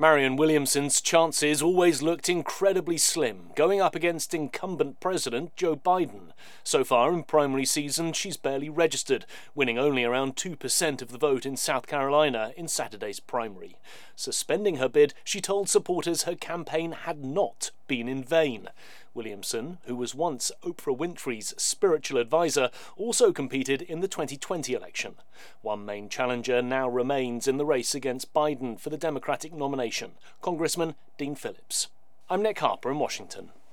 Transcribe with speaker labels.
Speaker 1: Marianne Williamson's chances always looked incredibly slim, going up against incumbent President Joe Biden. So far in primary season, she's barely registered, winning only around 2% of the vote in South Carolina in Saturday's primary. Suspending her bid, she told supporters her campaign had not been in vain. Williamson, who was once Oprah Winfrey's spiritual advisor, also competed in the 2020 election. One main challenger now remains in the race against Biden for the Democratic nomination, Congressman Dean Phillips. I'm Nick Harper in Washington.